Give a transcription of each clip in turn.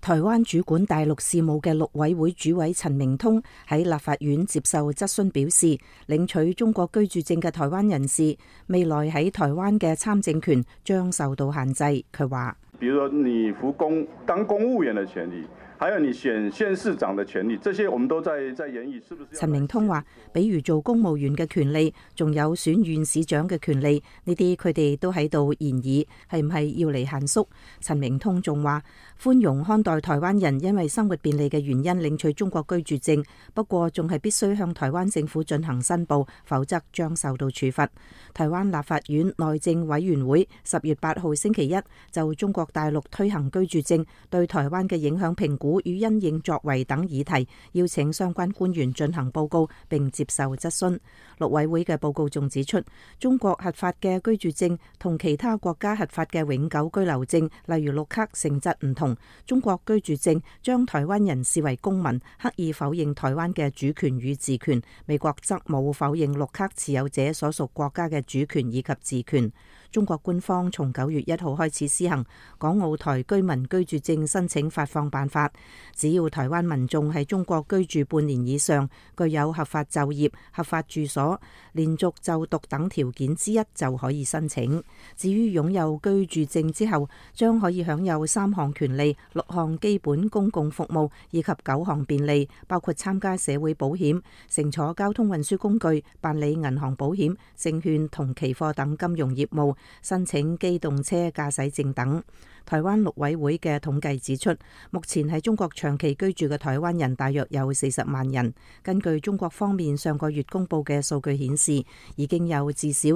台灣主管大陸事務嘅陸委會主委陳明通喺立法院接受質詢表示，領取中國居住證嘅台灣人士未來喺台灣嘅參政權將受到限制。佢話， 比如說你服公當公務員嘅權利，還有你選縣市長嘅權利，這些我們都在研議，是不是？ 陳明通話，比如做公務員嘅權利，仲有選縣市長嘅權利，呢啲佢哋都喺度研議，係唔係要嚟限縮？陳明通仲話，寬容看待台灣人因為生活便利嘅原因領取中國居住證，不過仲係必須向台灣政府進行申報，否則將受到處罰。台灣立法院內政委員會10月8號星期一就中國大陸推行居住證對台灣嘅影響評估與因應作為等議題，邀請相關官員進行報告並接受質詢。陸委會嘅報告仲指出，中國核發嘅居住證同其他國家核發嘅永久居留證，例如綠卡，性質唔同。中國居住證將台灣人視為公民，刻意否認台灣嘅主權與治權。美國則冇否認綠卡持有者所屬國家嘅主權以及治權。中國官方從9月1號開始施行港澳台居民居住證申請發放辦法，只要台灣民眾喺中國居住半年以上，具有合法就業、合法住所、連續就讀等條件之一就可以申請。至於擁有居住證之後，將可以享有3項權利、6項基本公共服務以及9項便利，包括參加社會保險、乘坐交通運輸工具、辦理銀行保險、證券同期貨等金融業務、申請機動車駕駛證等。台灣陸委會嘅統計指出，目前喺中國長期居住嘅台灣人大約有40萬人。根據中國方面上個月公布嘅數據顯示，已經有至少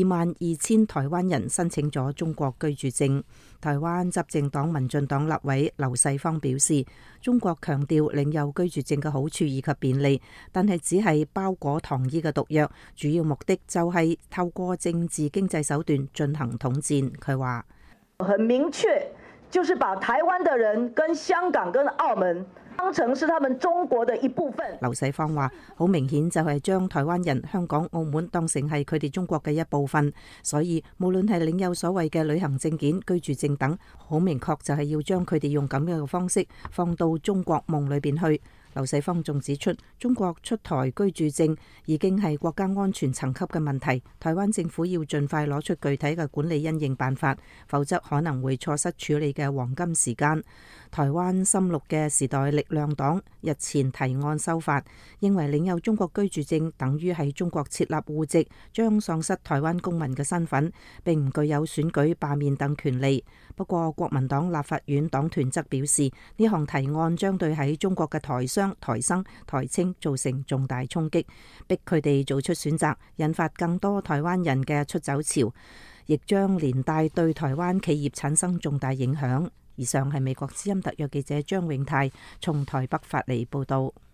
22,000台灣人申請咗中國居住證。台灣執政黨民進黨立委劉世芳表示，中國強調領有居住證嘅好處以及便利，但係只係包裹糖衣嘅毒藥，主要目的就係透過政治經濟手段進行統戰。佢話， 很明確，就是把台灣的人跟香港跟澳門當成是他們中國的一部分。 劉世芳話，好明顯就係將台灣人、香港、澳門當成係佢哋中國嘅一部分，所以無論係領有所謂嘅旅行證件、居住證等，好明確就係要將佢哋用咁樣嘅方式放到中國夢裏邊去。劉世芳仲指出，中國出台居住證已經係國家安全層級嘅問題，台灣政府要盡快攞出具體嘅管理因應辦法，否則可能會錯失處理嘅黃金時間。台灣深綠嘅時代力量黨日前提案修法，認為領有中國居住證等於喺中國設立戶籍，將喪失台灣公民嘅身份，並唔具有選舉、罷免等權利。不過國民黨立法院黨團則表示，呢項提案將對喺中國嘅台商、台生、台青造成重大衝擊，逼佢哋做出選擇，引發更多台灣人嘅出走潮，亦將連帶對台灣企業產生重大影響。以上係美國之音特約記者張永泰從台北發嚟報道。